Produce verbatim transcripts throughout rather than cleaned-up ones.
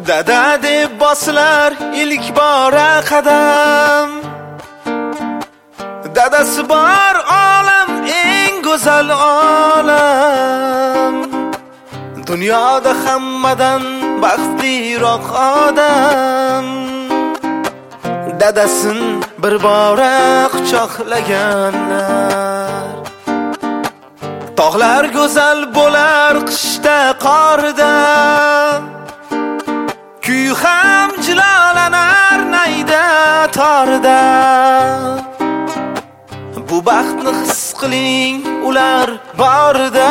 Dada deb boslar ilk bora qadam. Dadasi bor olam eng go'zal olam. Dunyoda hammadan baxtliroq odam. Dadasin bir bora quchoqlaganlar. Tog'lar go'zal bo'lar qishda qorda. Kuy ham jilolanar nayda torda. Bu baxtni his qiling ular borda.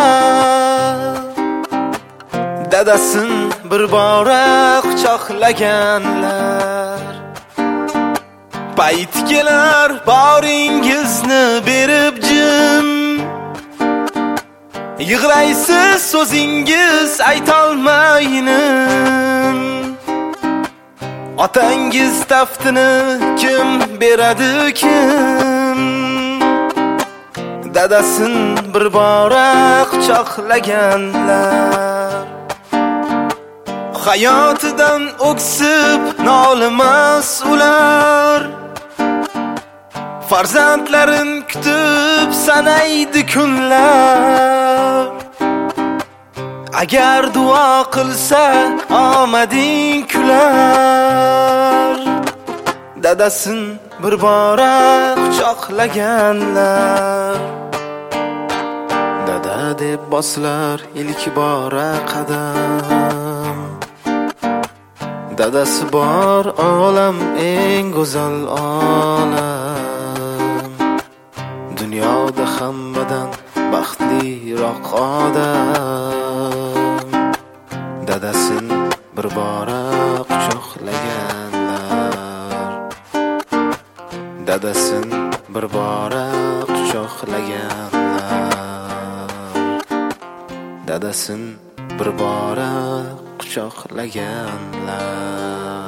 Dadasin bir bora quchoqlaganlar. Payt kelar boringizni berib jim. Yig'laysiz so'zingiz aytolmaynin. Otangiz taftini kim beradi kim? Dadasin bir bora quchoqlaganlar. Hayotidan o'ksib nolimas ular. Farzandlarin kutib sanaydi kunlar. Agar duo qilsa omading kular. Dadasin bir bora quchoqlaganlar. Dada deb boslar ilk bora qadam. Dadasi bor olam eng go'zal olam. Dunyoda hammadan baxtliroq odam. Dadasin bir bora quchoqlaganlar. Dadasin bir bora quchoqlaganlar. Dadasin bir bora quchoqlaganlar.